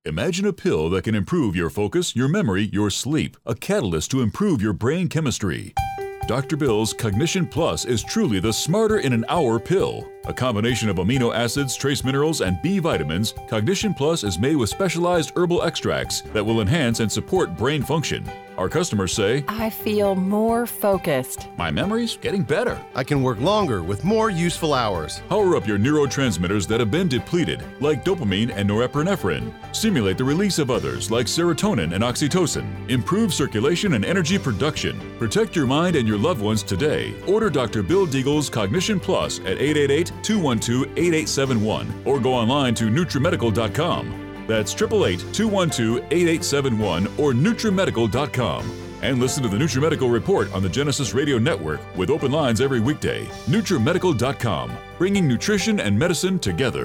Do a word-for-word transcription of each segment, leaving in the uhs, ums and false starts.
Imagine a pill that can improve your focus, your memory, your sleep, a catalyst to improve your brain chemistry. Doctor Bill's Cognition Plus is truly the smarter in an hour pill. A combination of amino acids, trace minerals, and B vitamins, Cognition Plus is made with specialized herbal extracts that will enhance and support brain function. Our customers say, I feel more focused. My memory's getting better. I can work longer with more useful hours. Power up your neurotransmitters that have been depleted, like dopamine and norepinephrine. Stimulate the release of others, like serotonin and oxytocin. Improve circulation and energy production. Protect your mind and your loved ones today. Order Doctor Bill Deagle's Cognition Plus at eight eight eight, two one two, eight eight seven one or go online to NutriMedical dot com. That's eight eight eight, two one two, eight eight seven one or NutriMedical dot com. And listen to the NutriMedical Report on the Genesis Radio Network with open lines every weekday. NutriMedical dot com, bringing nutrition and medicine together.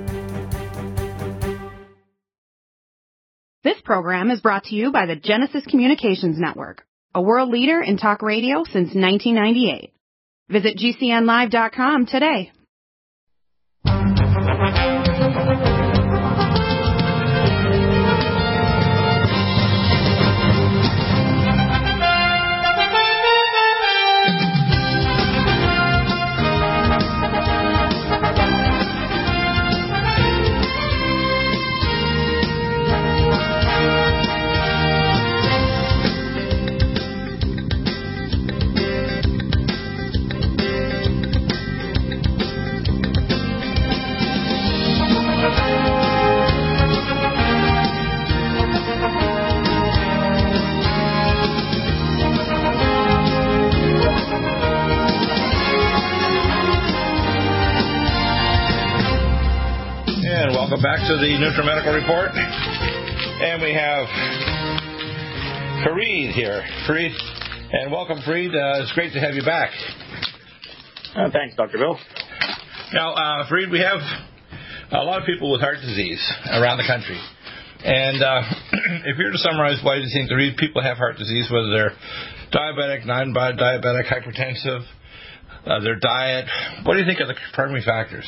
This program is brought to you by the Genesis Communications Network, a world leader in talk radio since nineteen ninety-eight. Visit G C N live dot com today. Back to the NutriMedical Report, and we have Fareed here. Fareed, and welcome, Fareed. Uh, it's great to have you back. Uh, thanks, Doctor Bill. Now, uh, Fareed, we have a lot of people with heart disease around the country, and uh, if you were to summarize why do you think the people have heart disease, whether they're diabetic, non-diabetic, hypertensive, uh, their diet, what do you think are the primary factors?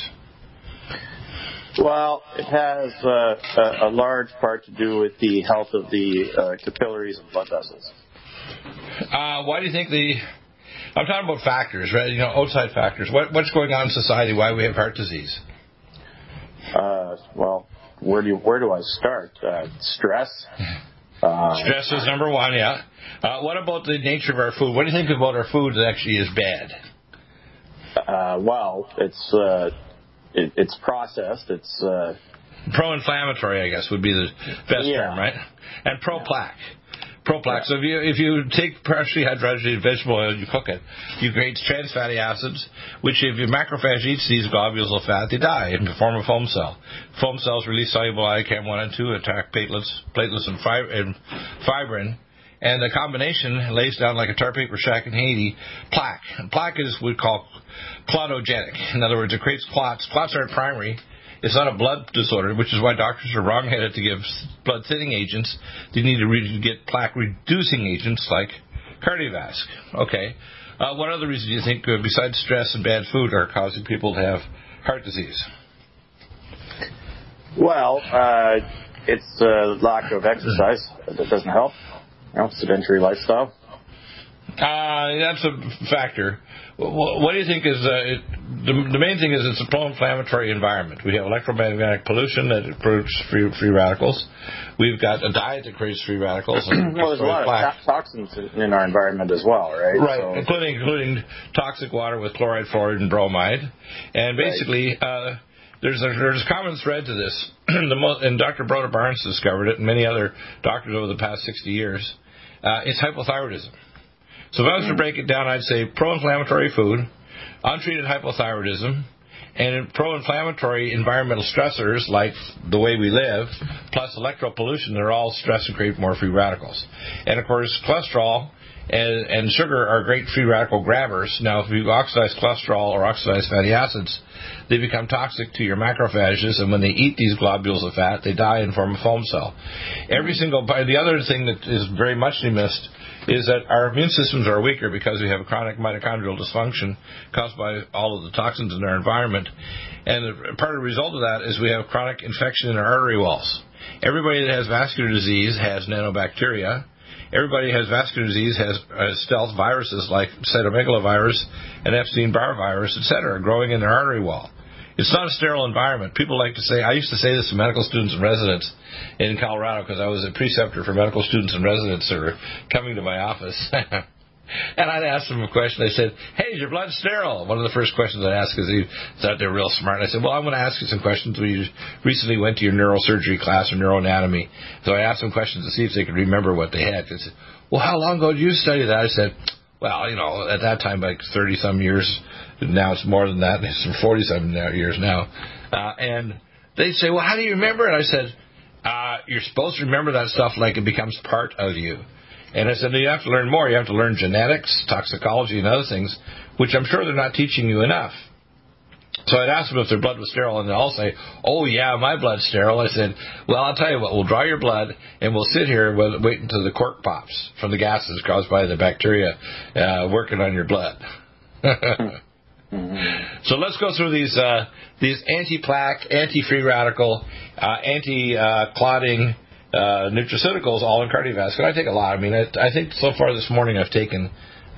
Well, it has uh, a, a large part to do with the health of the uh, capillaries and blood vessels. Uh, why do you think the... I'm talking about factors, right? You know, outside factors. What, what's going on in society? Why we have heart disease? Uh, well, where do you, where do I start? Uh, stress. Uh, stress is number one, yeah. Uh, what about the nature of our food? What do you think about our food that actually is bad? Uh, well, it's... Uh, It, it's processed. It's uh, pro-inflammatory, I guess, would be the best yeah. term, right? And pro-plaque. Pro-plaque. Yeah. So if you if you take partially hydrogenated vegetable oil and you cook it, you create trans fatty acids, which if your macrophage eats these globules of fat, they die and form a foam cell. Foam cells release soluble I C A M one and two, attack platelets, platelets and, fib- and fibrin. And the combination lays down like a tar paper shack in Haiti, plaque. And plaque is what we call clotogenic. In other words, it creates clots. Clots aren't primary. It's not a blood disorder, which is why doctors are wrong-headed to give blood thinning agents. They need to re- get plaque-reducing agents like Cardiovasc. Okay. Uh, what other reason do you think, uh, besides stress and bad food, are causing people to have heart disease? Well, uh, it's uh, lack of exercise. That doesn't help. You know, sedentary lifestyle. Uh, that's a factor. What do you think is uh, it, the, the main thing is it's a pro-inflammatory environment. We have electromagnetic pollution that produces free, free radicals. We've got a diet that creates free radicals. And well, there's a lot plaque. of toxins in our environment as well, right? Right, so. including including toxic water with chloride, fluoride, and bromide. And basically, right. uh, there's a there's a common thread to this. the most, and Doctor Broda Barnes discovered it, and many other doctors over the past sixty years. Uh, it's hypothyroidism. So if I was to break it down, I'd say pro-inflammatory food, untreated hypothyroidism, and pro-inflammatory environmental stressors like the way we live, plus electropollution, they're all stress and create more free radicals. And, of course, cholesterol and, and sugar are great free radical grabbers. Now, if you oxidize cholesterol or oxidize fatty acids, they become toxic to your macrophages, and when they eat these globules of fat, they die and form a foam cell. Every single... The other thing that is very much missed is that our immune systems are weaker because we have a chronic mitochondrial dysfunction caused by all of the toxins in our environment. And part of the result of that is we have chronic infection in our artery walls. Everybody that has vascular disease has nanobacteria. Everybody who has vascular disease has uh, stealth viruses like cytomegalovirus and Epstein-Barr virus, et cetera, growing in their artery wall. It's not a sterile environment. People like to say, I used to say this to medical students and residents in Colorado because I was a preceptor for medical students and residents that were coming to my office. And I'd ask them a question. They said, hey, is your blood sterile? One of the first questions I asked is they thought they were real smart. And I said, well, I'm going to ask you some questions. We recently went to your neurosurgery class or neuroanatomy. So I asked them questions to see if they could remember what they had. They said, well, how long ago did you study that? I said, well, you know, at that time, like thirty-some years. Now it's more than that. It's forty-some years now. Uh, and they'd say, well, how do you remember it? I said, uh, you're supposed to remember that stuff like it becomes part of you. And I said, you have to learn more. You have to learn genetics, toxicology, and other things, which I'm sure they're not teaching you enough. So I'd ask them if their blood was sterile, and they'll all say, oh, yeah, my blood's sterile. I said, well, I'll tell you what, we'll draw your blood, and we'll sit here with, wait until the cork pops from the gases caused by the bacteria uh, working on your blood. So let's go through these uh, these anti-plaque, anti-free radical, uh, anti-clotting uh, nutraceuticals all in cardiovascular. I take a lot. I mean, I, I think so far this morning I've taken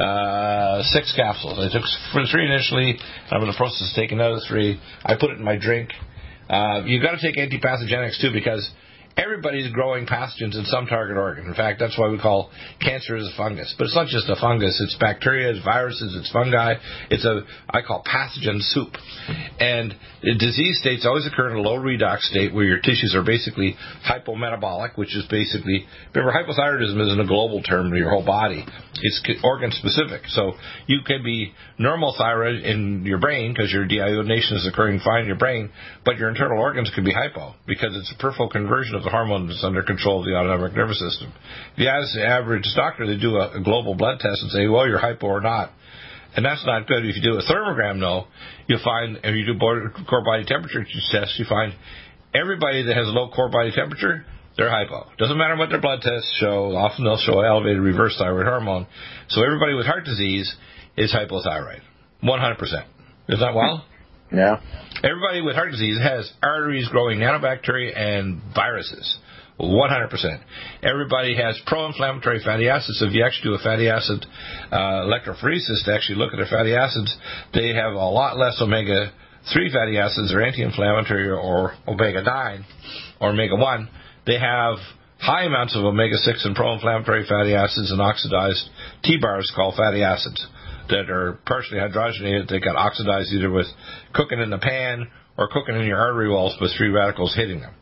uh, six capsules. I took three initially. I'm in the process of taking another three. I put it in my drink. Uh, you've got to take antipathogenics too, because everybody's growing pathogens in some target organ. In fact, that's why we call cancer as a fungus. But it's not just a fungus. It's bacteria, it's viruses, it's fungi. It's a, I call pathogen soup. And the disease states always occur in a low redox state where your tissues are basically hypometabolic, which is basically, remember, hypothyroidism isn't a global term to your whole body. It's organ specific. So you can be normal thyroid in your brain because your deiodination is occurring fine in your brain, but your internal organs could be hypo because it's a peripheral conversion of the hormone that's under control of the autonomic nervous system. If you ask the average doctor, they do a, a global blood test and say, well, you're hypo or not. And that's not good. If you do a thermogram, though, you'll find, if you do core body temperature tests, you find everybody that has low core body temperature, they're hypo. Doesn't matter what their blood tests show. Often they'll show elevated reverse thyroid hormone. So everybody with heart disease is hypothyroid. one hundred percent. Is that well? Yeah. Everybody with heart disease has arteries growing nanobacteria and viruses. one hundred percent. Everybody has pro-inflammatory fatty acids. So if you actually do a fatty acid uh, electrophoresis to actually look at their fatty acids, they have a lot less omega three fatty acids or anti-inflammatory or omega nine or omega one. They have high amounts of omega six and pro-inflammatory fatty acids and oxidized T-bars called fatty acids that are partially hydrogenated. They got oxidized either with cooking in the pan or cooking in your artery walls with free radicals hitting them.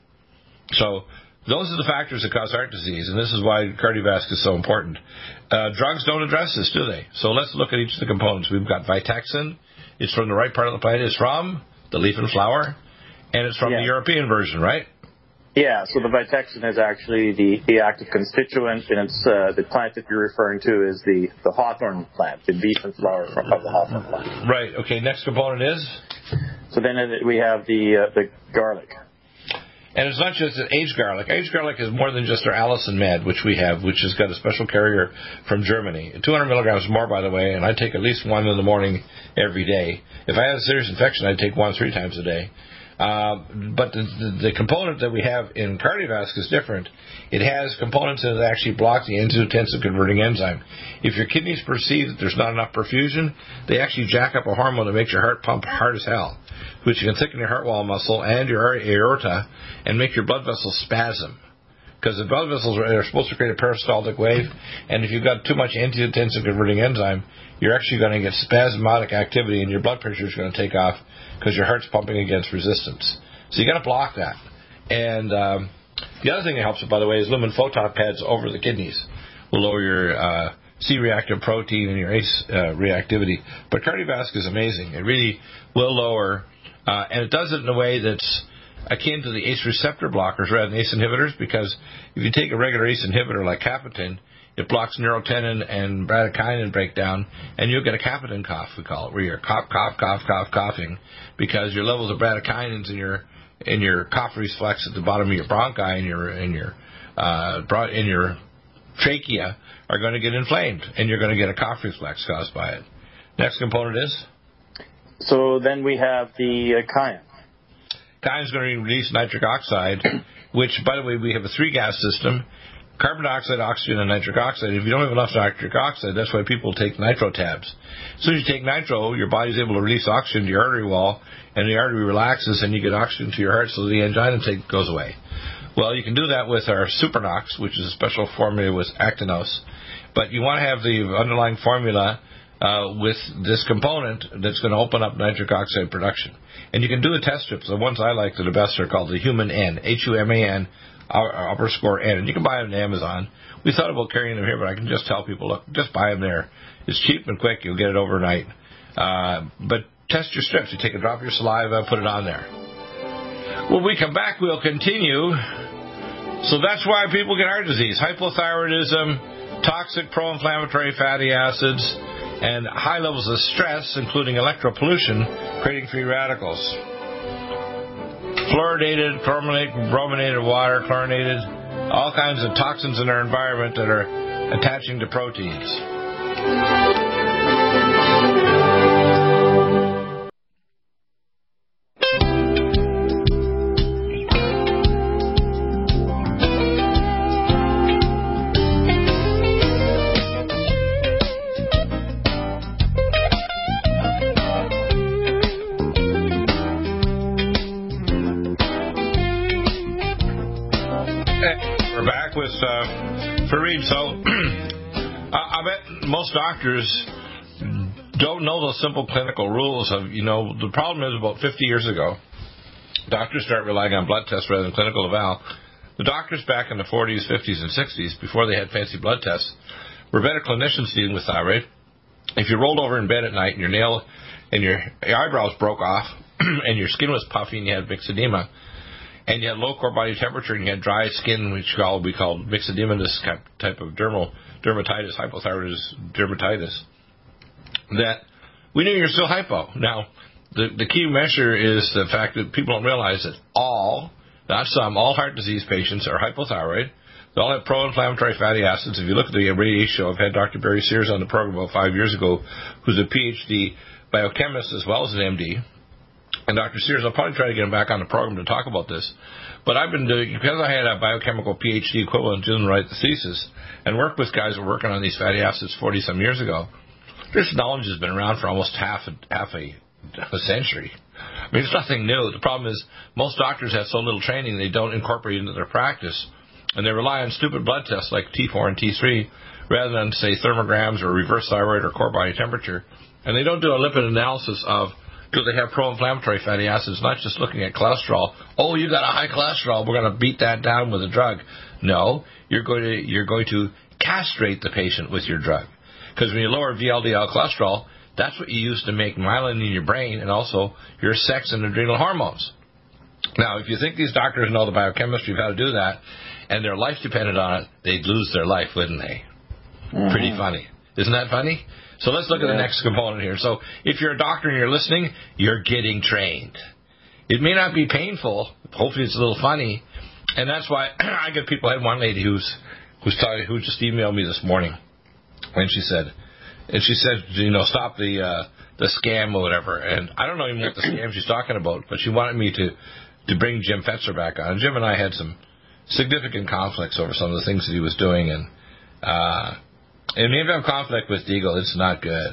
So those are the factors that cause heart disease, and this is why cardiovascular is so important. Uh, drugs don't address this, do they? So let's look at each of the components. We've got Vitexin. It's from the right part of the plant. It's from the leaf and flower, and it's from yeah. the European version, right? Yeah, so the Vitexin is actually the, the active constituent, and it's uh, the plant that you're referring to is the, the hawthorn plant, the leaf and flower of the hawthorn plant. Right, okay, next component is? So then we have the uh, the garlic. And it's not just aged garlic. Aged garlic is more than just our Allison Med, which we have, which has got a special carrier from Germany. two hundred milligrams more, by the way, and I take at least one in the morning every day. If I have a serious infection, I take one three times a day. Uh, but the, the, the component that we have in cardiovascular is different. It has components that actually block the angiotensin converting enzyme. If your kidneys perceive that there's not enough perfusion, they actually jack up a hormone that makes your heart pump hard as hell, which can thicken your heart wall muscle and your aorta and make your blood vessels spasm. Because the blood vessels are supposed to create a peristaltic wave, and if you've got too much angiotensin converting enzyme, you're actually going to get spasmodic activity, and your blood pressure is going to take off because your heart's pumping against resistance. So you got to block that. And um, the other thing that helps it, by the way, is lumen photon pads over the kidneys will lower your uh, C-reactive protein and your A C E uh, reactivity. But cardiovascular is amazing. It really will lower, uh, and it does it in a way that's akin to the A C E receptor blockers rather than A C E inhibitors, because if you take a regular A C E inhibitor like Capitan, it blocks neurotenin and bradykinin breakdown, and you'll get a Capitan cough, we call it, where you're cough, cough, cough, cough, coughing, because your levels of bradykinins in your in your cough reflex at the bottom of your bronchi and your in your uh, in your trachea are going to get inflamed, and you're going to get a cough reflex caused by it. Next component is? So then we have the uh, cayenne. guy's going to release nitric oxide, which, by the way, we have a three-gas system, carbon dioxide, oxygen, and nitric oxide. If you don't have enough nitric oxide, that's why people take nitro tabs. As soon as you take nitro, your body's able to release oxygen to your artery wall, and the artery relaxes, and you get oxygen to your heart, so the angina take goes away. Well, you can do that with our Supernox, which is a special formula with Actinos. But you want to have the underlying formula uh, with this component that's going to open up nitric oxide production. And you can do the test strips. The ones I like, the best, are called the Human N, H U M A N, upper score N. And you can buy them on Amazon. We thought about carrying them here, but I can just tell people, look, just buy them there. It's cheap and quick. You'll get it overnight. Uh, but test your strips. You take a drop of your saliva, put it on there. When we come back, we'll continue. So that's why people get heart disease, hypothyroidism, toxic pro-inflammatory fatty acids, and high levels of stress, including electropollution, creating free radicals. Fluoridated, brominated water, chlorinated, all kinds of toxins in our environment that are attaching to proteins. So, I bet most doctors don't know those simple clinical rules of, you know, the problem is about fifty years ago, doctors start relying on blood tests rather than clinical eval. The doctors back in the forties, fifties, and sixties, before they had fancy blood tests, were better clinicians dealing with thyroid. If you rolled over in bed at night and your nail and your eyebrows broke off and your skin was puffy and you had myxedema, and you had low core body temperature, and you had dry skin, which we call myxedematous type of dermal dermatitis, hypothyroidism dermatitis, that we knew you're still hypo. Now, the, the key measure is the fact that people don't realize that all, not some, all heart disease patients are hypothyroid. They all have pro-inflammatory fatty acids. If you look at the radio show, I've had Doctor Barry Sears on the program about five years ago, who's a P H D biochemist as well as an M D. And Doctor Sears, I'll probably try to get him back on the program to talk about this. But I've been doing, because I had a biochemical P H D equivalent, didn't write the thesis, and worked with guys who were working on these fatty acids forty-some years ago. This knowledge has been around for almost half a, half a, a century. I mean, it's nothing new. The problem is most doctors have so little training they don't incorporate it into their practice. And they rely on stupid blood tests like T four and T three rather than, say, thermograms or reverse thyroid or core body temperature. And they don't do a lipid analysis of, do they have pro-inflammatory fatty acids, not just looking at cholesterol. Oh, you got a high cholesterol, we're going to beat that down with a drug. No, you're going to you're going to castrate the patient with your drug. Because when you lower V L D L cholesterol, that's what you use to make myelin in your brain and also your sex and adrenal hormones. Now, if you think these doctors know the biochemistry of how to do that, and their life depended on it, they'd lose their life, wouldn't they? Mm-hmm. Pretty funny. Isn't that funny? So let's look yeah. at the next component here. So if you're a doctor and you're listening, you're getting trained. It may not be painful. Hopefully it's a little funny. And that's why I get people. I had one lady who's who's talking, who just emailed me this morning. And she said, and she said, you know, stop the uh, the scam or whatever. And I don't know even what the scam she's talking about, but she wanted me to, to bring Jim Fetzer back on. And Jim and I had some significant conflicts over some of the things that he was doing. And uh, and if you have conflict with Deagle, it's not good.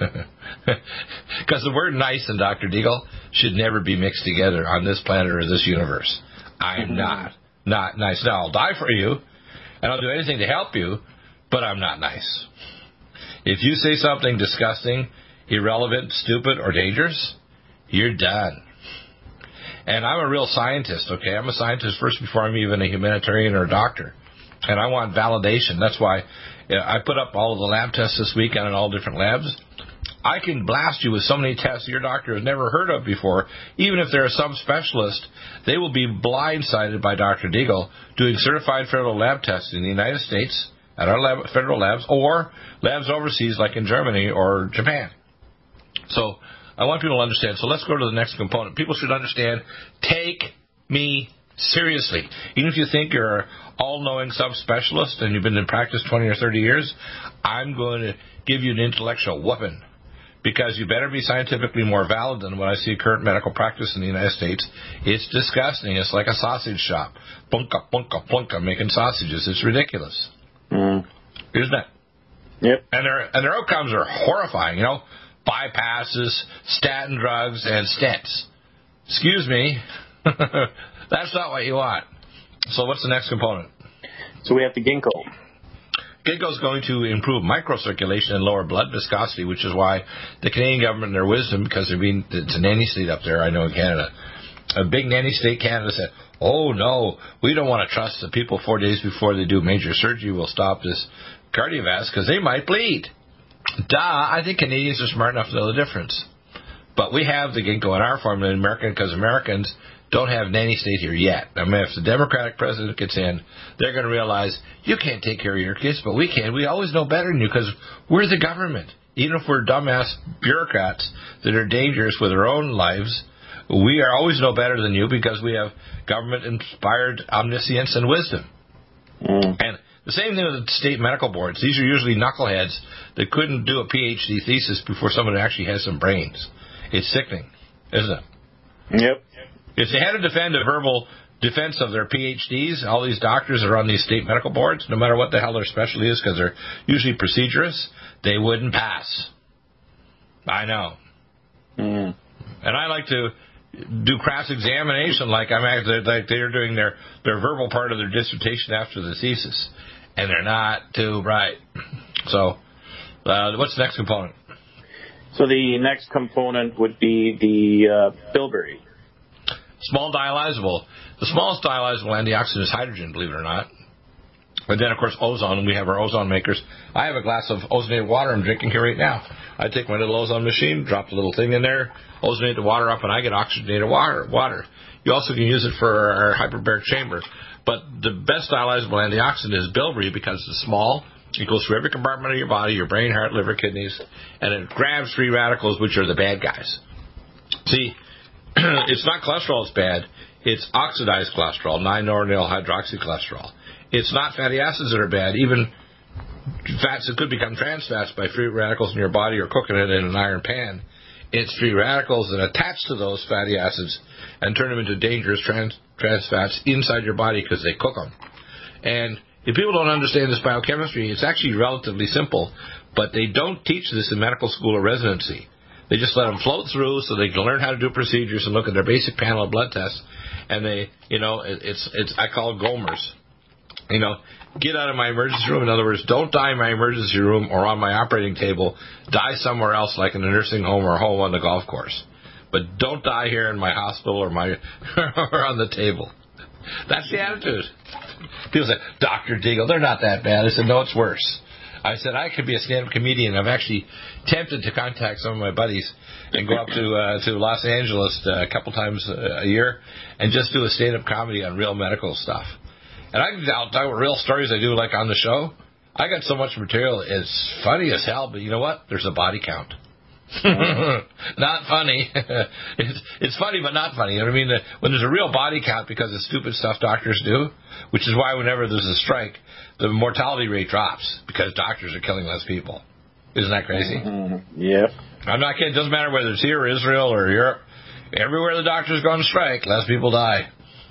Because the word nice and Doctor Deagle should never be mixed together on this planet or this universe. I am not, not nice. Now, I'll die for you, and I'll do anything to help you, but I'm not nice. If you say something disgusting, irrelevant, stupid, or dangerous, you're done. And I'm a real scientist, okay? I'm a scientist first before I'm even a humanitarian or a doctor. And I want validation. That's why I put up all of the lab tests this weekend in all different labs. I can blast you with so many tests your doctor has never heard of before. Even if they're some specialist, they will be blindsided by Doctor Deagle doing certified federal lab tests in the United States at our lab, federal labs or labs overseas like in Germany or Japan. So I want people to understand. So let's go to the next component. People should understand, take me seriously. Even if you think you're an all-knowing subspecialist and you've been in practice twenty or thirty years, I'm going to give you an intellectual whooping because you better be scientifically more valid than what I see current medical practice in the United States. It's disgusting. It's like a sausage shop. Plunka, plunka, plunka, making sausages. It's ridiculous. Mm. Isn't it? Yep. And their, and their outcomes are horrifying, you know. Bypasses, statin drugs, and stents. Excuse me. That's not what you want. So what's the next component? So we have the ginkgo. Ginkgo is going to improve microcirculation and lower blood viscosity, which is why the Canadian government, in their wisdom, because they're being, it's a nanny state up there, I know in Canada, a big nanny state, Canada, said, oh, no, we don't want to trust the people four days before they do major surgery will stop this cardiovascular because they might bleed. Duh, I think Canadians are smart enough to know the difference. But we have the ginkgo in our formula in America because Americans don't have nanny state here yet. I mean, if the Democratic president gets in, they're going to realize you can't take care of your kids, but we can. We always know better than you because we're the government. Even if we're dumbass bureaucrats that are dangerous with their own lives, we are always know better than you because we have government-inspired omniscience and wisdom. Mm. And the same thing with the state medical boards. These are usually knuckleheads that couldn't do a P H D thesis before someone actually has some brains. It's sickening, isn't it? Yep. If they had to defend a verbal defense of their P H Ds, all these doctors that are on these state medical boards, no matter what the hell their specialty is, because they're usually procedurous, they wouldn't pass. I know. Mm. And I like to do cross-examination like I'm actually, like they're doing their, their verbal part of their dissertation after the thesis. And they're not too bright. So, uh, what's the next component? So the next component would be the uh, bilberry. Small dialyzable. The smallest dialyzable antioxidant is hydrogen, believe it or not. And then, of course, ozone. We have our ozone makers. I have a glass of ozonated water I'm drinking here right now. I take my little ozone machine, drop the little thing in there, ozonate the water up, and I get oxygenated water. water. You also can use it for our hyperbaric chamber. But the best dialyzable antioxidant is bilberry because it's small. It goes through every compartment of your body, your brain, heart, liver, kidneys, and it grabs free radicals, which are the bad guys. See, it's not cholesterol that's bad. It's oxidized cholesterol, nine noronyl hydroxycholesterol. It's not fatty acids that are bad. Even fats that could become trans fats by free radicals in your body or cooking it in an iron pan. It's free radicals that attach to those fatty acids and turn them into dangerous trans, trans fats inside your body because they cook them. And if people don't understand this biochemistry, it's actually relatively simple, but they don't teach this in medical school or residency. They just let them float through so they can learn how to do procedures and look at their basic panel of blood tests. And they, you know, it, it's, it's, I call it Gomers. You know, get out of my emergency room. In other words, don't die in my emergency room or on my operating table. Die somewhere else, like in a nursing home or home on the golf course. But don't die here in my hospital or my or on the table. That's the attitude. People say, Doctor Deagle, they're not that bad. I said, no, it's worse. I said, I could be a stand-up comedian. I've actually tempted to contact some of my buddies and go up to uh, to Los Angeles uh, a couple times a year and just do a stand-up comedy on real medical stuff. And I can I'll talk about real stories I do, like on the show. I got so much material, it's funny as hell, but you know what? There's a body count. Not funny. it's, it's funny, but not funny. You know what I mean? When there's a real body count because of stupid stuff doctors do, which is why whenever there's a strike, the mortality rate drops because doctors are killing less people. Isn't that crazy? Mm-hmm. Yeah. I'm not kidding. It doesn't matter whether it's here or Israel or Europe. Everywhere the doctors go on strike, less people die.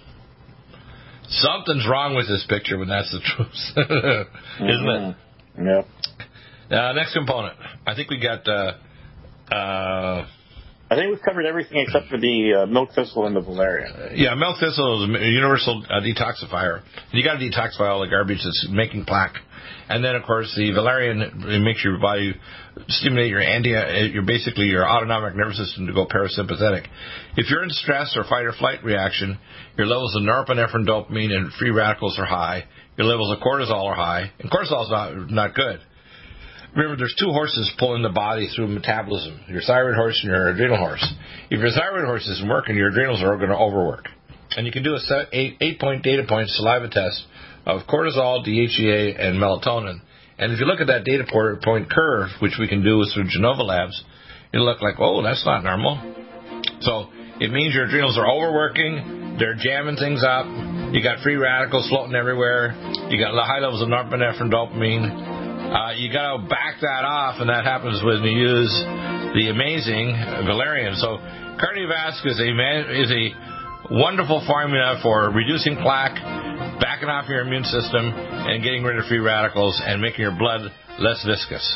Something's wrong with this picture when that's the truth. Isn't it? Yeah. Uh, next component. I think we got... Uh, uh, I think we've covered everything except for the uh, milk thistle and the valerian. Uh, yeah, milk thistle is a universal uh, detoxifier. You got to detoxify all the garbage that's making plaque. And then, of course, the valerian it makes your body stimulate your anti, your basically your autonomic nervous system to go parasympathetic. If you're in stress or fight or flight reaction, your levels of norepinephrine, dopamine, and free radicals are high. Your levels of cortisol are high, and cortisol is not not good. Remember, there's two horses pulling the body through metabolism: your thyroid horse and your adrenal horse. If your thyroid horse isn't working, your adrenals are going to overwork. And you can do a set, eight, eight-point data point saliva test of cortisol, D H E A, and melatonin. And if you look at that data point curve, which we can do through Genova Labs, it'll look like, oh, that's not normal. So it means your adrenals are overworking, they're jamming things up, you got free radicals floating everywhere, you got high levels of norepinephrine, dopamine. Uh, you got to back that off, and that happens when you use the amazing valerian. So Cardiovasc is a man, is a wonderful formula for reducing plaque, backing off your immune system, and getting rid of free radicals and making your blood less viscous.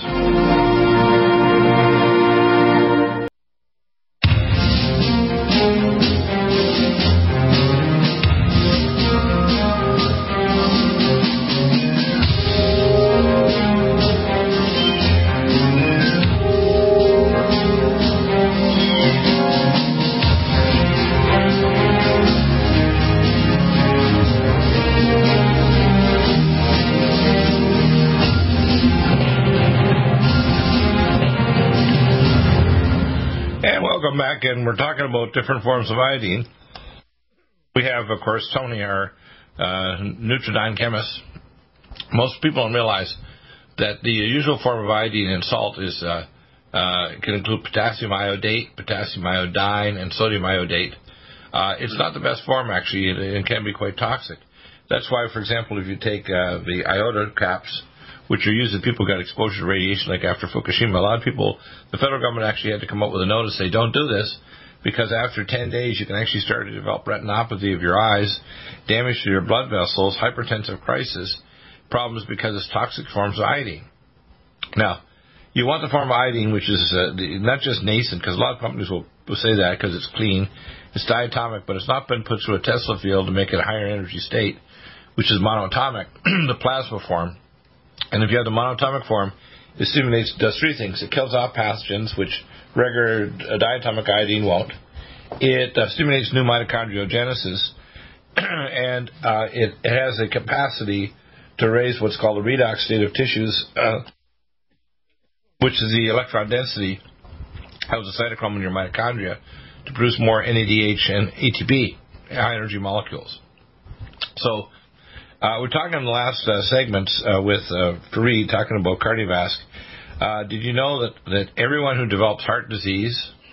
Back, and we're talking about different forms of iodine. We have, of course, Tony, our uh, Nutridyne chemist. Most people don't realize that the usual form of iodine in salt is uh, uh, can include potassium iodate, potassium iodine, and sodium iodate. Uh, it's not the best form, actually. It, it can be quite toxic. That's why, for example, if you take uh, the iota caps, which are used if people got exposure to radiation, like after Fukushima. A lot of people, the federal government actually had to come up with a notice, say, don't do this, because after ten days you can actually start to develop retinopathy of your eyes, damage to your blood vessels, hypertensive crisis, problems because it's toxic forms of iodine. Now, you want the form of iodine, which is uh, not just nascent, because a lot of companies will, will say that because it's clean. It's diatomic, but it's not been put through a Tesla field to make it a higher energy state, which is monoatomic, the plasma form. And if you have the monatomic form, it stimulates, does three things. It kills off pathogens, which regular diatomic iodine won't. It uh, stimulates new mitochondriogenesis, and uh, it, it has a capacity to raise what's called the redox state of tissues, uh, which is the electron density of the cytochrome in your mitochondria to produce more N A D H and A T P, high energy molecules. So, Uh, we're talking in the last uh, segments uh, with uh, Fareed talking about Cardiovasc. Uh, did you know that, that everyone who develops heart disease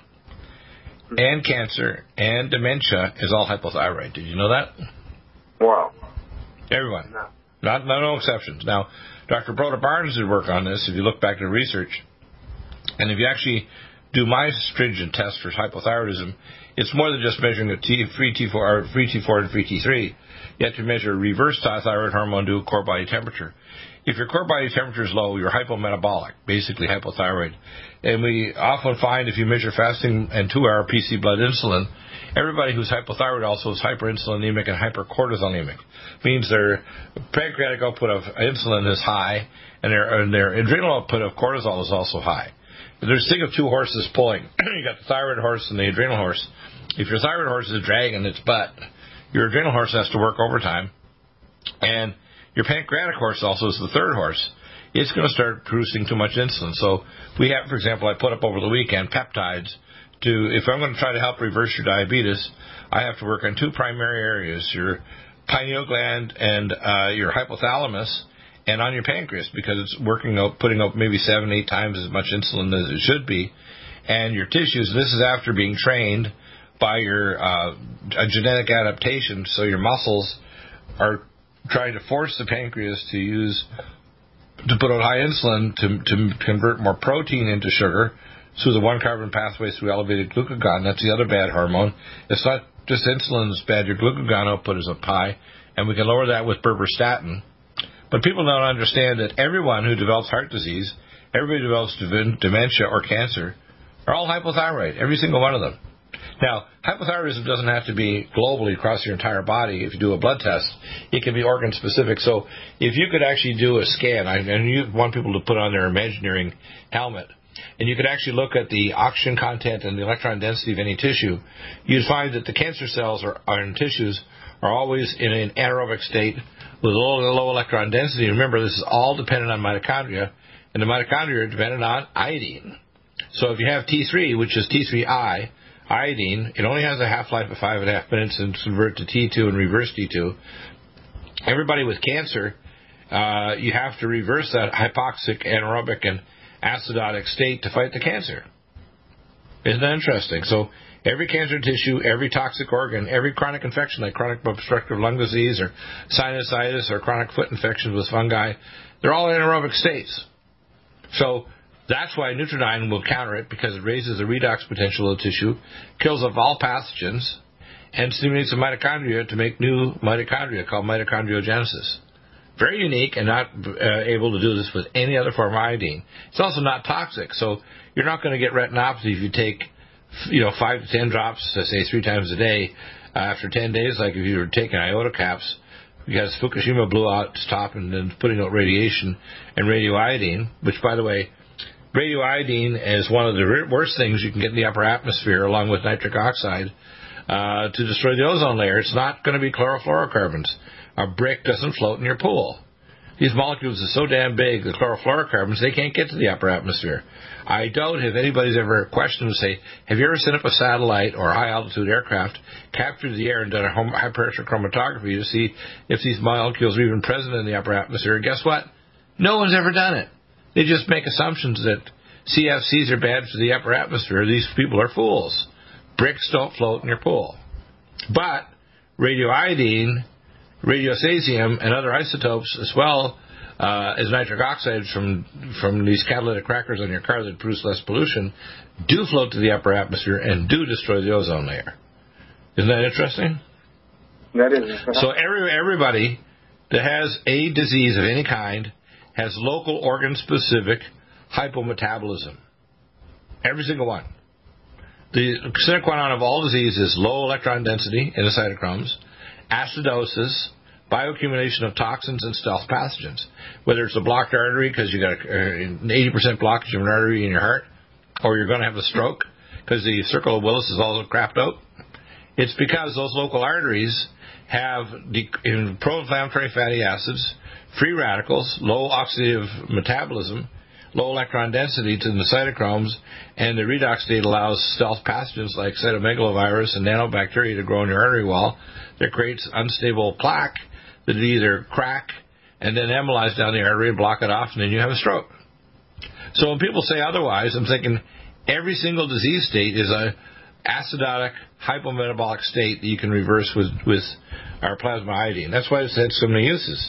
and cancer and dementia is all hypothyroid? Did you know that? Wow. Everyone. No. Not, no, no exceptions. Now, Doctor Broda Barnes did work on this, if you look back to research. And if you actually do my stringent test for hypothyroidism, it's more than just measuring a T, free T four, or free T four and free T three. You have to measure reverse thyroid hormone due to core body temperature. If your core body temperature is low, you're hypometabolic, basically hypothyroid. And we often find if you measure fasting and two-hour P C blood insulin, everybody who's hypothyroid also is hyperinsulinemic and hypercortisolemic. Means their pancreatic output of insulin is high, and their, and their adrenal output of cortisol is also high. There's a thing of two horses pulling. You got the thyroid horse and the adrenal horse. If your thyroid horse is dragging its butt, your adrenal horse has to work overtime, and your pancreatic horse also is the third horse. It's going to start producing too much insulin. So we have, for example, I put up over the weekend peptides to, if I'm going to try to help reverse your diabetes, I have to work on two primary areas, your pineal gland and uh, your hypothalamus, and on your pancreas, because it's working out, putting out maybe seven, eight times as much insulin as it should be, and your tissues. This is after being trained by your uh, a genetic adaptation, so your muscles are trying to force the pancreas to use to put out high insulin to to convert more protein into sugar through the one carbon pathway through elevated glucagon. That's the other bad hormone. It's not just insulin that's bad. Your glucagon output is up high, and we can lower that with berberstatin. But people don't understand that everyone who develops heart disease, everybody who develops dementia or cancer, are all hypothyroid, every single one of them. Now, hypothyroidism doesn't have to be globally across your entire body. If you do a blood test, it can be organ-specific. So if you could actually do a scan, and you want people to put on their Imagineering helmet, and you could actually look at the oxygen content and the electron density of any tissue, you'd find that the cancer cells are, are in tissues are always in an anaerobic state with low, low electron density. Remember, this is all dependent on mitochondria, and the mitochondria are dependent on iodine. So if you have T three, which is T three I, iodine, it only has a half-life of five and a half minutes and convert to T two and reverse T two. Everybody with cancer, uh, you have to reverse that hypoxic, anaerobic, and acidotic state to fight the cancer. Isn't that interesting? So every cancer tissue, every toxic organ, every chronic infection like chronic obstructive lung disease or sinusitis or chronic foot infections with fungi, they're all anaerobic states. So That's why Nutridyne will counter it, because it raises the redox potential of the tissue, kills off all pathogens, and stimulates the mitochondria to make new mitochondria called mitochondriogenesis. Very unique, and not uh, able to do this with any other form of iodine. It's also not toxic, so you're not going to get retinopathy if you take, you know, five to ten drops, let's say three times a day, uh, after ten days, like if you were taking iota caps, because Fukushima blew out its top and then putting out radiation and radioiodine, which, by the way, radioiodine is one of the worst things you can get in the upper atmosphere, along with nitric oxide, uh, to destroy the ozone layer. It's not going to be chlorofluorocarbons. A brick doesn't float in your pool. These molecules are so damn big, the chlorofluorocarbons, they can't get to the upper atmosphere. I doubt if anybody's ever questioned and say, have you ever sent up a satellite or a high-altitude aircraft, captured the air and done a high-pressure chromatography to see if these molecules are even present in the upper atmosphere? And guess what? No one's ever done it. They just make assumptions that C F Cs are bad for the upper atmosphere. These people are fools. Bricks don't float in your pool. But radioiodine, radiocesium, and other isotopes, as well uh, as nitric oxide from from these catalytic crackers on your car that produce less pollution, do float to the upper atmosphere and do destroy the ozone layer. Isn't that interesting? That is. So every, everybody that has a disease of any kind has local organ-specific hypometabolism. Every single one. The sine qua non of all disease is low electron density in the cytochromes, acidosis, bioaccumulation of toxins, and stealth pathogens. Whether it's a blocked artery because you got an eighty percent blockage of an artery in your heart, or you're going to have a stroke because the circle of Willis is all crapped out, it's because those local arteries have pro-inflammatory fatty acids, free radicals, low oxidative metabolism, low electron density to the cytochromes, and the redox state allows stealth pathogens like cytomegalovirus and nanobacteria to grow in your artery wall. That creates unstable plaque that either crack and then emolize down the artery and block it off, and then you have a stroke. So when people say otherwise, I'm thinking every single disease state is a acidotic, hypometabolic state that you can reverse with, with our plasma iodine. That's why it's had so many uses.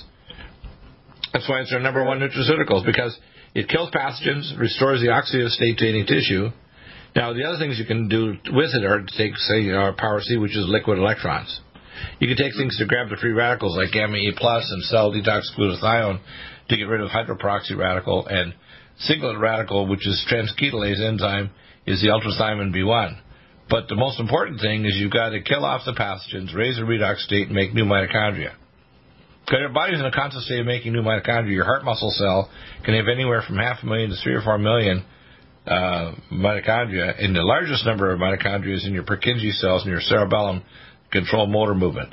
That's why it's our number one nutraceutical, because it kills pathogens, restores the oxidative state to any tissue. Now, the other things you can do with it are to take, say, our Power C, which is liquid electrons. You can take things to grab the free radicals like gamma E plus and cell detox glutathione to get rid of hydroperoxy radical, and singlet radical, which is transketolase enzyme, is the ultrathymine B one. But the most important thing is you've got to kill off the pathogens, raise the redox state, and make new mitochondria. Because your body's in a constant state of making new mitochondria. Your heart muscle cell can have anywhere from half a million to three or four million uh, mitochondria, and the largest number of mitochondria is in your Purkinje cells and your cerebellum, control motor movement.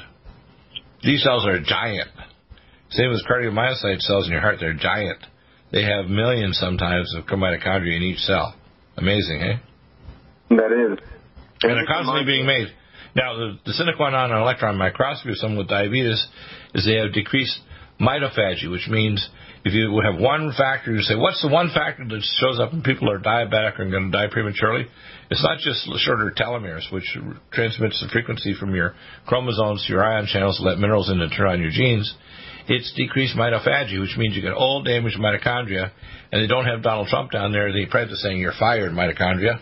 These cells are giant. Same as cardiomyocyte cells in your heart, they're giant. They have millions sometimes of mitochondria in each cell. Amazing, eh? That is. And they're constantly being made. Now, the, the sine qua non on electron microscopy of someone with diabetes is they have decreased mitophagy, which means if you would have one factor, you say, what's the one factor that shows up when people are diabetic and going to die prematurely? It's not just shorter telomeres, which transmits the frequency from your chromosomes to your ion channels to let minerals in to turn on your genes. It's decreased mitophagy, which means you get old, damaged mitochondria, and they don't have Donald Trump down there, the apprentice saying you're fired mitochondria.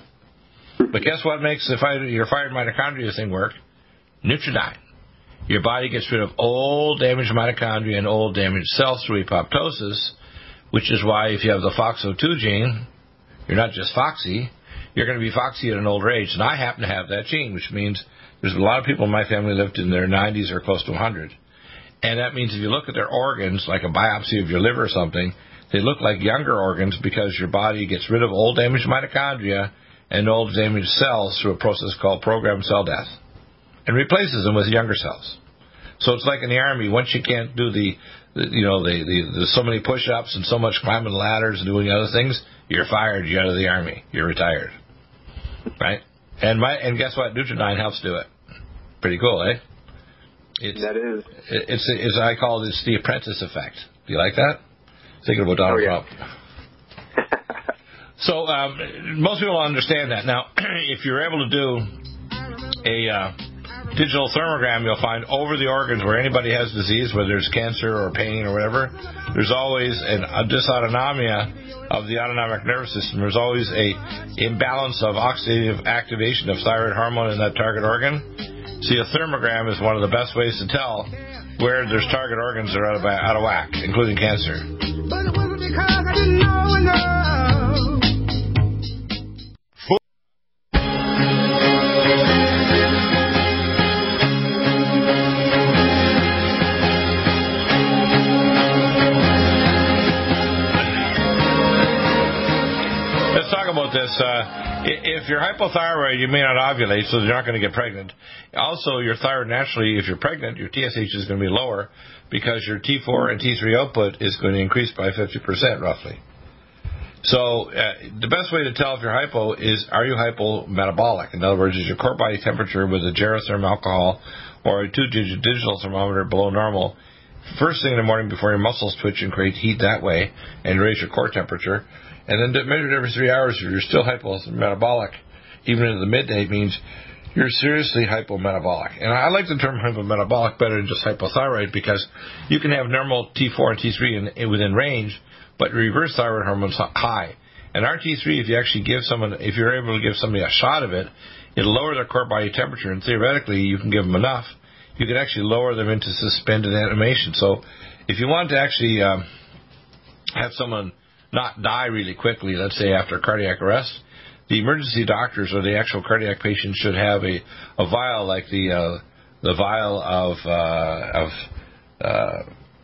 But guess what makes the fire, your fired mitochondria thing work? Nutridyne. Your body gets rid of old, damaged mitochondria and old, damaged cells through apoptosis, which is why if you have the F O X O two gene, you're not just foxy, you're going to be foxy at an older age. And I happen to have that gene, which means there's a lot of people in my family lived in their nineties or close to one hundred. And that means if you look at their organs, like a biopsy of your liver or something, they look like younger organs because your body gets rid of old, damaged mitochondria and old damaged cells through a process called programmed cell death, and replaces them with younger cells. So it's like in the Army, once you can't do the, the you know, the, the, the so many push-ups and so much climbing ladders and doing other things, you're fired, you're out of the Army, you're retired, right? And my and guess what? Nutridyne helps do it. Pretty cool, eh? It's, that is. It's, it's, I call it, it's the apprentice effect. Do you like that? Thinking about Donald oh, yeah. Trump. So um, most people understand that. Now, if you're able to do a uh, digital thermogram, you'll find over the organs where anybody has disease, whether it's cancer or pain or whatever, there's always an, a dysautonomia of the autonomic nervous system. There's always a imbalance of oxidative activation of thyroid hormone in that target organ. See, a thermogram is one of the best ways to tell where there's target organs that are out of, out of whack, including cancer. But it wasn't because I didn't know enough. About this, uh, if you're hypothyroid, you may not ovulate, so you're not going to get pregnant. Also, your thyroid naturally, if you're pregnant, your T S H is going to be lower because your T four and T three output is going to increase by fifty percent roughly. So uh, the best way to tell if you're hypo is, are you hypometabolic? In other words, is your core body temperature with a gerotherm alcohol or a two-digit digital thermometer below normal? First thing in the morning before your muscles twitch and create heat that way and raise your core temperature. And then measured every three hours, if you're still hypometabolic, even into the midday, means you're seriously hypometabolic. And I like the term hypometabolic better than just hypothyroid because you can have normal T four and T three in, in, within range, but reverse thyroid hormone's high. And our T three, if you actually give someone, if you're able to give somebody a shot of it, it'll lower their core body temperature, and theoretically, you can give them enough. You can actually lower them into suspended animation. So if you want to actually um, have someone not die really quickly, let's say after cardiac arrest, the emergency doctors or the actual cardiac patient should have a, a vial like the uh, the vial of uh, of uh,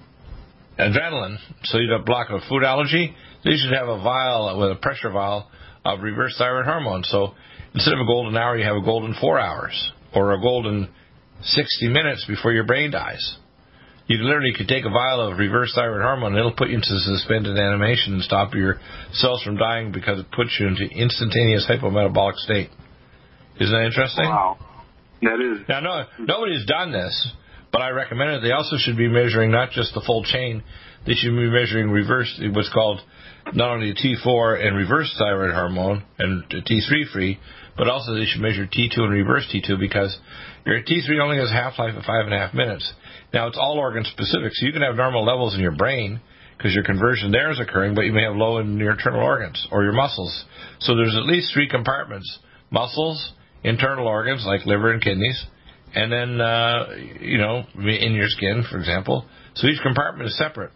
adrenaline, so you don't block a food allergy. They should have a vial with a pressure vial of reverse thyroid hormone. So instead of a golden hour, you have a golden four hours or a golden sixty minutes before your brain dies. You literally could take a vial of reverse thyroid hormone and it'll put you into suspended animation and stop your cells from dying because it puts you into instantaneous hypometabolic state. Isn't that interesting? Wow. That is. Now, no, nobody's done this, but I recommend it. They also should be measuring not just the full chain. They should be measuring reverse, what's called not only T four and reverse thyroid hormone and T three free, but also they should measure T two and reverse T two because your T three only has a half-life of five and a half minutes. Now, it's all organ specific, so you can have normal levels in your brain because your conversion there is occurring, but you may have low in your internal organs or your muscles. So there's at least three compartments: muscles, internal organs like liver and kidneys, and then, uh, you know, in your skin, for example. So each compartment is separate.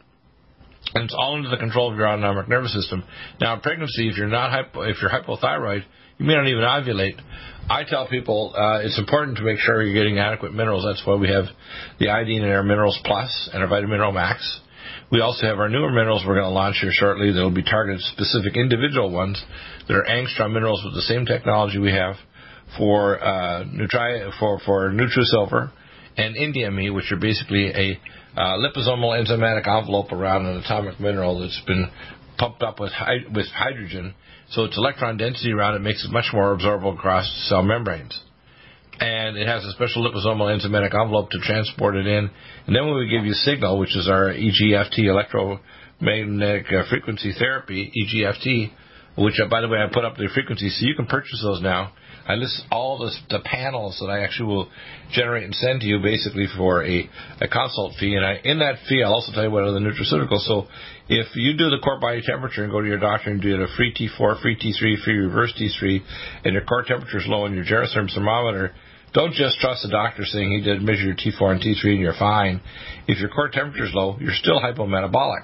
And it's all under the control of your autonomic nervous system. Now, in pregnancy, if you're not hypo, if you're hypothyroid, you may not even ovulate. I tell people uh, it's important to make sure you're getting adequate minerals. That's why we have the iodine in our Minerals Plus and our Vitamin Mineral Max. We also have our newer minerals we're going to launch here shortly that will be targeted specific individual ones that are angstrom minerals with the same technology we have for uh, Nutri- for for Nutrisilver and IndiaMe, which are basically a uh, liposomal enzymatic envelope around an atomic mineral that's been pumped up with hy- with hydrogen. So its electron density around it makes it much more absorbable across cell membranes. And it has a special liposomal enzymatic envelope to transport it in. And then when we give you signal, which is our E G F T, electromagnetic frequency therapy, E G F T, which, uh, by the way, I put up the frequencies, so you can purchase those now. I list all the, the panels that I actually will generate and send to you basically for a, a consult fee. And I, in that fee, I'll also tell you what are the nutraceuticals. So if you do the core body temperature and go to your doctor and do a free T four, free T three, free reverse T three, and your core temperature is low and your gerotherm thermometer, don't just trust the doctor saying he did measure your T four and T three and you're fine. If your core temperature is low, you're still hypometabolic.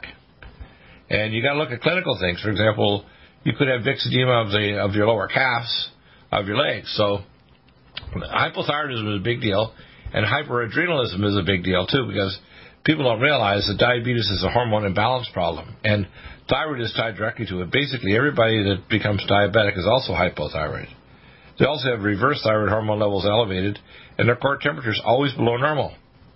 And you got to look at clinical things. For example, you could have myxedema of the of your lower calves, of your legs. So hypothyroidism is a big deal, and hyperadrenalism is a big deal too, because people don't realize that diabetes is a hormone imbalance problem, and thyroid is tied directly to it. Basically, everybody that becomes diabetic is also hypothyroid. They also have reverse thyroid hormone levels elevated, and their core temperature is always below normal.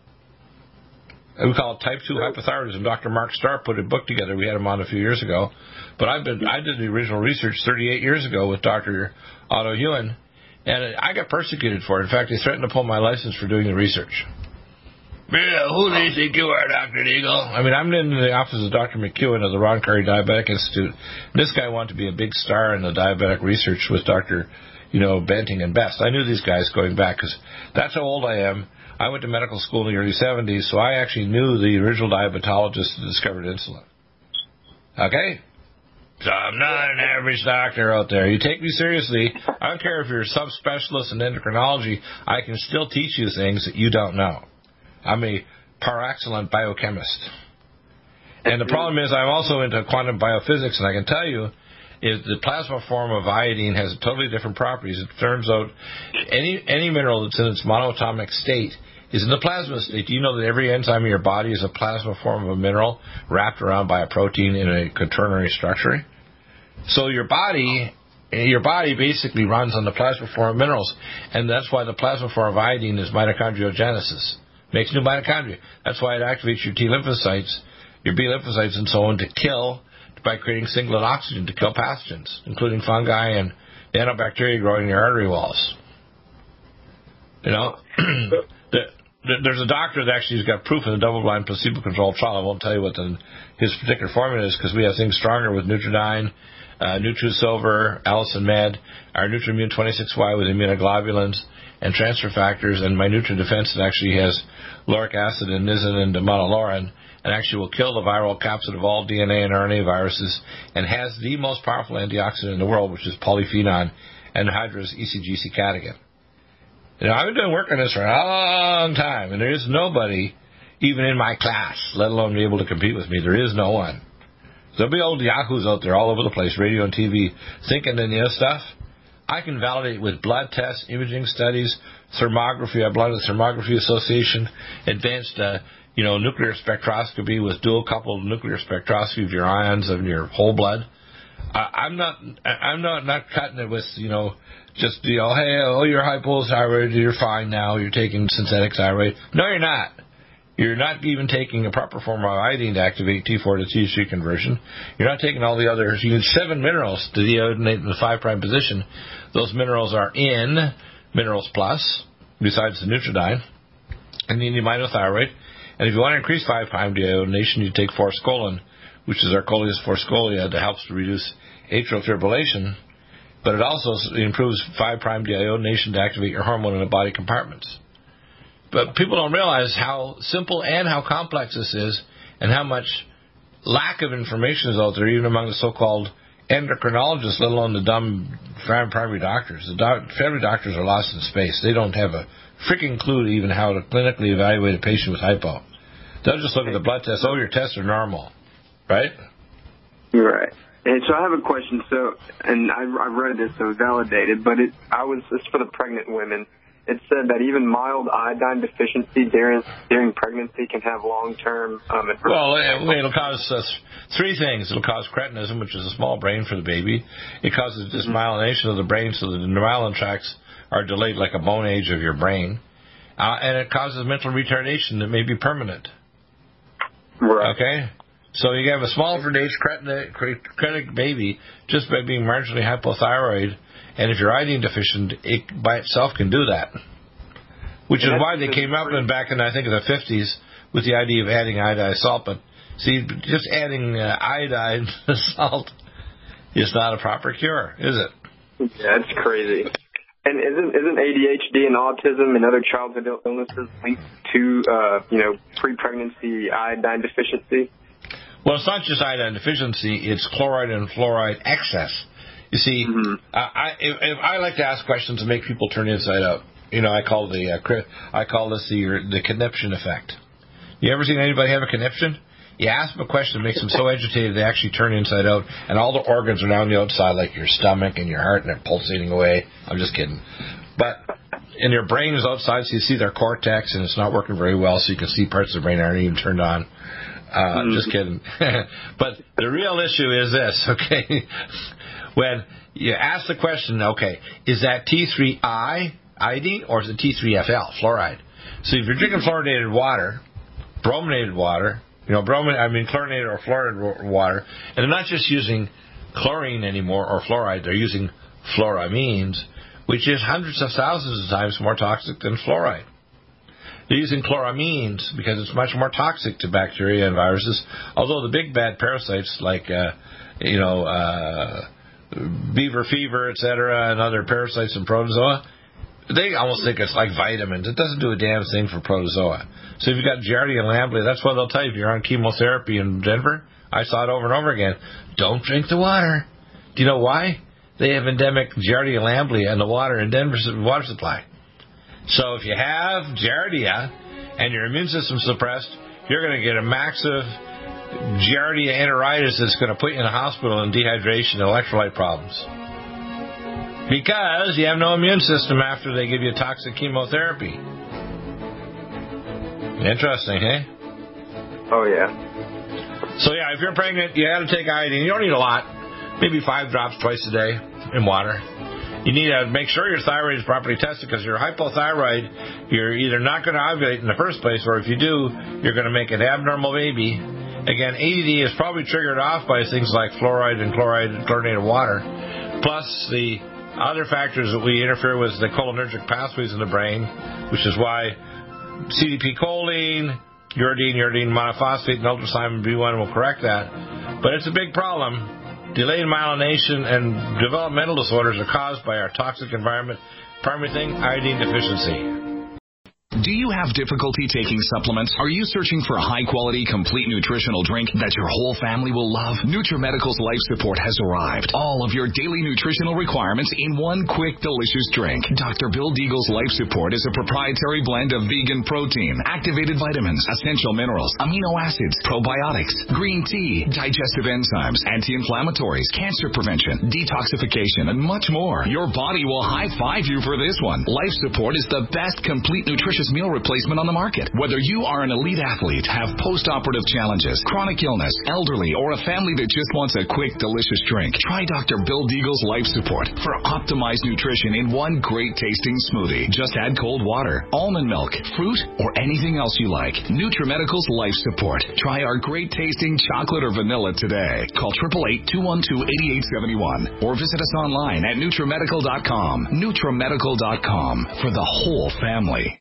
We call it type two hypothyroidism. Doctor Mark Starr put a book together. We had him on a few years ago. But I've been, I did the original research thirty-eight years ago with Doctor Otto Ewan, and I got persecuted for it. In fact, they threatened to pull my license for doing the research. Yeah, who do you think you are, Doctor Deagle? I mean, I'm in the office of Doctor McEwen of the Ron Curry Diabetic Institute. This guy wanted to be a big star in the diabetic research with Doctor you know, Benting and Best. I knew these guys going back because that's how old I am. I went to medical school in the early seventies, so I actually knew the original diabetologist that discovered insulin. Okay? So I'm not an average doctor out there. You take me seriously. I don't care if you're a subspecialist in endocrinology. I can still teach you things that you don't know. I'm a par excellent biochemist. And the problem is I'm also into quantum biophysics, and I can tell you is the plasma form of iodine has totally different properties. It turns out any any mineral that's in its monoatomic state is in the plasma state. Do you know that every enzyme in your body is a plasma form of a mineral wrapped around by a protein in a quaternary structure? So your body, your body basically runs on the plasma form of minerals, and that's why the plasma form of iodine is mitochondriogenesis. Makes new mitochondria. That's why it activates your T lymphocytes, your B lymphocytes, and so on to kill by creating singlet oxygen to kill pathogens, including fungi and nanobacteria growing in your artery walls. You know, the, the, there's a doctor that actually has got proof in the double-blind placebo-controlled trial. I won't tell you what the, his particular formula is because we have things stronger with Nutridyne, uh, NutriSilver, Allison Med, our Nutrimune twenty-six Y with immunoglobulins and transfer factors, and my NutriDefense that actually has lauric acid and nisin and monolaurin, and actually will kill the viral capsid of all D N A and R N A viruses, and has the most powerful antioxidant in the world, which is polyphenol anhydrous E C G C catechin. You know, I've been doing work on this for a long time, and there is nobody, even in my class, let alone be able to compete with me. There is no one. There'll be old yahoos out there all over the place, radio and T V, thinking they know stuff. I can validate with blood tests, imaging studies, thermography. I belong to the Thermography Association, advanced, uh, you know, nuclear spectroscopy with dual-coupled nuclear spectroscopy of your ions of your whole blood. Uh, I'm not, I'm not, not cutting it with, you know, just, you know, hey, oh, you're hypothyroid, you're fine now, you're taking synthetic thyroid. No, you're not. You're not even taking a proper form of iodine to activate T four to T three conversion. You're not taking all the others. You need seven minerals to deionate in the five prime position. Those minerals are in Minerals Plus, besides the Nutridyne, and you need aminothyroid. And if you want to increase five prime deiodination, you take forskolin, which is our Coleus forscolia, that helps to reduce atrial fibrillation. But it also improves five prime deiodination to activate your hormone in the body compartments. But people don't realize how simple and how complex this is, and how much lack of information is out there, even among the so-called endocrinologists, let alone the dumb primary doctors. The doc- family doctors are lost in space. They don't have a freaking clue to even how to clinically evaluate a patient with hypo. They'll just look at the blood test. Oh, your tests are normal, right? Right. And so I have a question. So, and I, I read this, so validated, but it, I was, it's for the pregnant women. It said that even mild iodine deficiency during during pregnancy can have long-term um, adverse. Well, it, it'll cause uh, three things. It'll cause cretinism, which is a small brain for the baby. It causes dysmyelination of the brain, so that the neuromyelin tracts are delayed like a bone age of your brain. Uh, and it causes mental retardation that may be permanent. Right. Okay? So you have a small for age cretic baby just by being marginally hypothyroid, and if you're iodine deficient, it by itself can do that. Which is why they came up in back in, I think, in the fifties with the idea of adding iodized salt. But see, just adding uh, iodine to salt is not a proper cure, is it? Yeah, it's crazy. And isn't isn't A D H D and autism and other childhood illnesses linked to uh, you know pre-pregnancy iodine deficiency? Well, it's not just iodine deficiency; it's chloride and fluoride excess. You see, mm-hmm. I, I, if, if I like to ask questions to make people turn inside out. You know, I call the uh, I call this the the conniption effect. You ever seen anybody have a conniption? You ask them a question that makes them so agitated they actually turn inside out, and all the organs are now on the outside, like your stomach and your heart, and they're pulsating away. I'm just kidding. But and your brain is outside, so you see their cortex, and it's not working very well, so you can see parts of the brain aren't even turned on. Uh, mm-hmm. Just kidding. But the real issue is this, okay? When you ask the question, okay, is that T three I, iodine, or is it T three F L, fluoride? So if you're drinking fluoridated water, brominated water, you know, bromine, I mean chlorinated or fluoride water, and they're not just using chlorine anymore or fluoride, they're using fluoramines, which is hundreds of thousands of times more toxic than fluoride. They're using chloramines because it's much more toxic to bacteria and viruses, although the big bad parasites like, uh, you know, uh, beaver fever, et cetera, and other parasites and protozoa, they almost think it's like vitamins. It doesn't do a damn thing for protozoa. So if you've got Giardia lamblia, that's what they'll tell you if you're on chemotherapy in Denver. I saw it over and over again. Don't drink the water. Do you know why? They have endemic Giardia lamblia in the water in Denver's water supply. So if you have Giardia and your immune system's suppressed, you're going to get a massive Giardia enteritis that's going to put you in the hospital in dehydration and electrolyte problems. Because you have no immune system after they give you toxic chemotherapy. Interesting, eh? Oh, yeah. So, yeah, if you're pregnant, you got to take iodine. You don't need a lot. Maybe five drops twice a day in water. You need to make sure your thyroid is properly tested, because you're hypothyroid, you're either not going to ovulate in the first place, or if you do, you're going to make an abnormal baby. Again, A D D is probably triggered off by things like fluoride and chloride and chlorinated water, plus the other factors that we interfere with, the cholinergic pathways in the brain, which is why C D P choline, uridine, uridine monophosphate, and ultrasimon B one will correct that. But it's a big problem. Delayed myelination and developmental disorders are caused by our toxic environment. Primary thing, iodine deficiency. Do you have difficulty taking supplements? Are you searching for a high-quality, complete nutritional drink that your whole family will love? NutriMedical's Life Support has arrived. All of your daily nutritional requirements in one quick, delicious drink. Doctor Bill Deagle's Life Support is a proprietary blend of vegan protein, activated vitamins, essential minerals, amino acids, probiotics, green tea, digestive enzymes, anti-inflammatories, cancer prevention, detoxification, and much more. Your body will high-five you for this one. Life Support is the best complete nutrition meal replacement on the market. Whether you are an elite athlete, have post-operative challenges, chronic illness, elderly, or a family that just wants a quick, delicious drink, try Doctor Bill Deagle's Life Support for optimized nutrition in one great-tasting smoothie. Just add cold water, almond milk, fruit, or anything else you like. NutriMedical's Life Support. Try our great-tasting chocolate or vanilla today. Call eight eight eight, two one two, eight eight seven one or visit us online at NutriMedical dot com. NutriMedical dot com for the whole family.